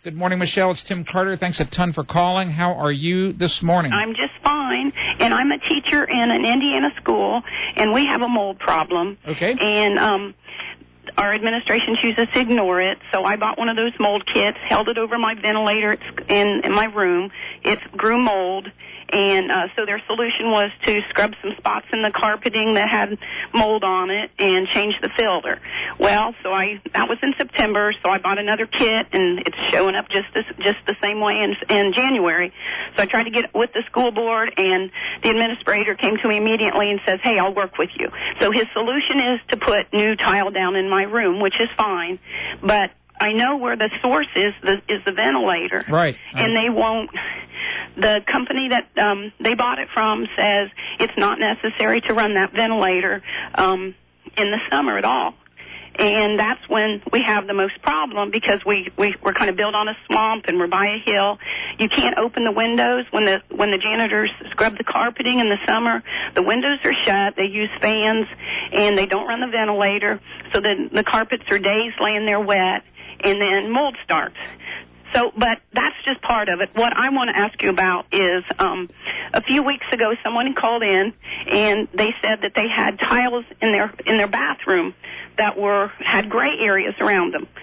Good morning, Michelle. It's Tim Carter. Thanks a ton for calling. How are you this morning? I'm just fine, and I'm a teacher in an Indiana school, and we have a mold problem. Okay. And our administration chooses to ignore it, so I bought one of those mold kits, held it over my ventilator in my room. It grew mold, and so their solution was to scrub some spots in the carpeting that had mold on it and change the filter. Well, that was in September, so I bought another kit, and it's showing up just the same way in January. So I tried to get with the school board, and the administrator came to me immediately and says, hey, I'll work with you. So his solution is to put new tile down in my room, which is fine, but I know where the source is the ventilator. Right. And they won't. The company that they bought it from says it's not necessary to run that ventilator in the summer at all. And that's when we have the most problem, because we're kind of built on a swamp and we're by a hill. You can't open the windows when the janitors scrub the carpeting in the summer. The windows are shut. They use fans, and they don't run the ventilator. So then the carpets are days laying there wet, and then mold starts. But that's just part of it. What I want to ask you about is a few weeks ago someone called in, and they said that they had tiles in their bathroom that had gray areas around them.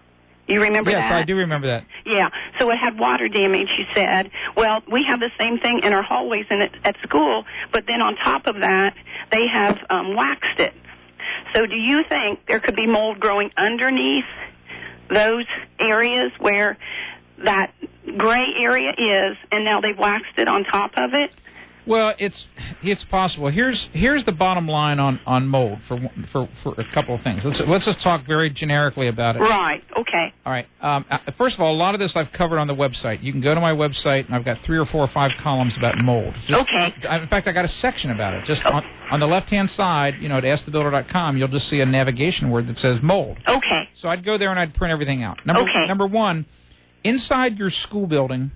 You remember that? Yes, I do remember that. Yeah, so it had water damage, you said. Well, we have the same thing in our hallways at school, but then on top of that, they have waxed it. So do you think there could be mold growing underneath those areas where that gray area is, and now they've waxed it on top of it? Well, it's possible. Here's the bottom line on mold for a couple of things. Let's just talk very generically about it. Right. Okay. All right. First of all, a lot of this I've covered on the website. You can go to my website, and I've got 3 or 4 or 5 columns about mold. Okay. In fact, I got a section about it. Just on the left-hand side, at AskTheBuilder.com, you'll just see a navigation word that says mold. Okay. So I'd go there and I'd print everything out. Number one, inside your school building,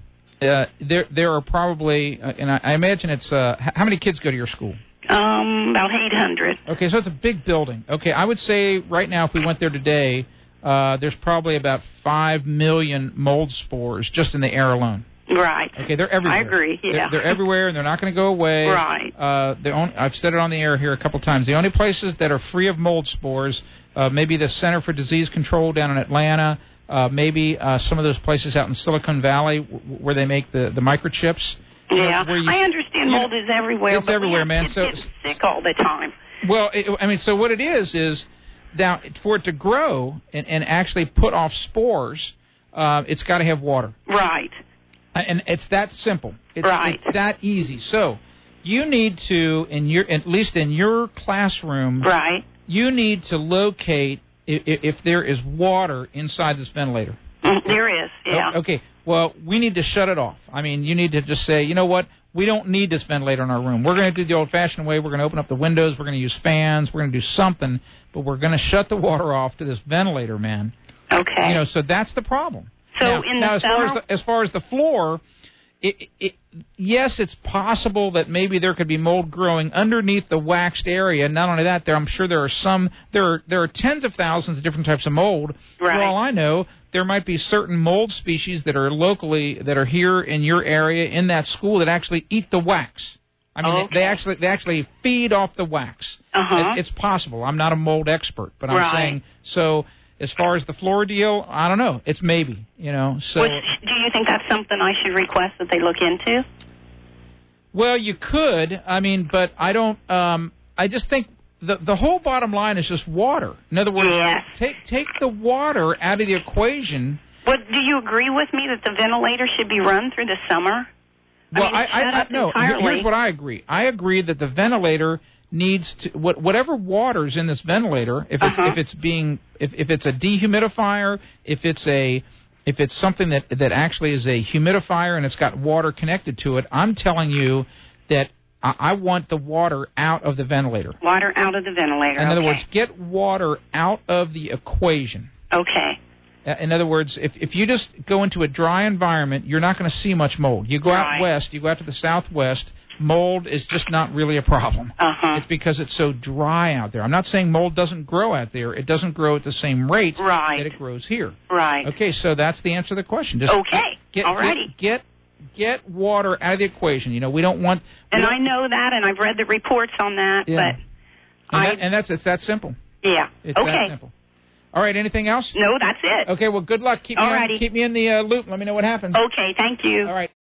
there are probably, and I imagine it's, how many kids go to your school? About 800. Okay, so it's a big building. Okay, I would say right now if we went there today, there's probably about 5 million mold spores just in the air alone. Right. Okay, they're everywhere. I agree, yeah. They're everywhere, and they're not going to go away. Right. I've said it on the air here a couple times. The only places that are free of mold spores, maybe the Center for Disease Control down in Atlanta, maybe some of those places out in Silicon Valley where they make the microchips. Yeah, I understand mold is everywhere. It's everywhere, man. So it's sick all the time. Well, so what it is now for it to grow and actually put off spores, it's got to have water. Right. And it's that simple. Right. It's that easy. So you need to, at least in your classroom, right, you need to locate if there is water inside this ventilator. There is, yeah. Okay, well, we need to shut it off. I mean, you need to just say, you know what, we don't need this ventilator in our room. We're going to do the old-fashioned way. We're going to open up the windows. We're going to use fans. We're going to do something, but we're going to shut the water off to this ventilator, man. Okay. So that's the problem. So as far as the floor, yes, it's possible that maybe there could be mold growing underneath the waxed area. Not only that, I'm sure there are tens of thousands of different types of mold. Right. For all I know, there might be certain mold species that are here in your area in that school that actually eat the wax. I mean, they actually feed off the wax. It's possible. I'm not a mold expert, but I'm saying so. As far as the floor deal, I don't know. It's maybe, So, do you think that's something I should request that they look into? Well, you could. I mean, but I don't. I just think the whole bottom line is just water. In other words, take the water out of the equation. Well, do you agree with me that the ventilator should be run through the summer? Well, no. Here's what I agree. I agree that the ventilator needs to whatever water's in this ventilator, if it's a dehumidifier, if it's something that actually is a humidifier and it's got water connected to it, I'm telling you that I want the water out of the ventilator. Water out of the ventilator. In other words, get water out of the equation. Okay. In other words, if you just go into a dry environment, you're not going to see much mold. You go out west, you go out to the southwest, mold is just not really a problem. It's because it's so dry out there. I'm not saying mold doesn't grow out there. It doesn't grow at the same rate that it grows here. Right. Okay, so that's the answer to the question. Just get water out of the equation. You know, we don't want... I know that, and I've read the reports on that, but... It's that simple. Yeah. It's that simple. All right, anything else? No, that's it. Okay, well, good luck. Keep me in the loop. Let me know what happens. Okay, thank you. All right.